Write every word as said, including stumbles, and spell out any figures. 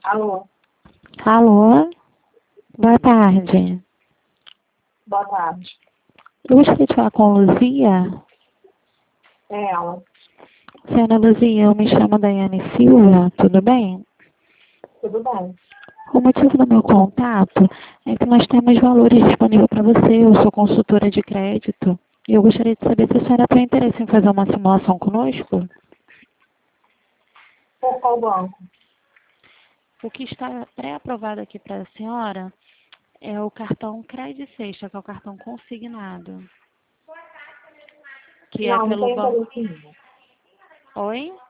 Alô? Alô? Boa tarde. Boa tarde. Eu gostaria de falar com a Luzia. É ela. Senhora Luzia, eu me chamo Daiane Silva, tudo bem? Tudo bem. O motivo do meu contato é que nós temos valores disponíveis para você. Eu sou consultora de crédito e eu gostaria de saber se a senhora tem interesse em fazer uma simulação conosco. Por qual banco? O que está pré-aprovado aqui para a senhora é o cartão Credit Sexta, que é o cartão consignado, que é Não, não pelo tem banco. interesse nenhum. Oi?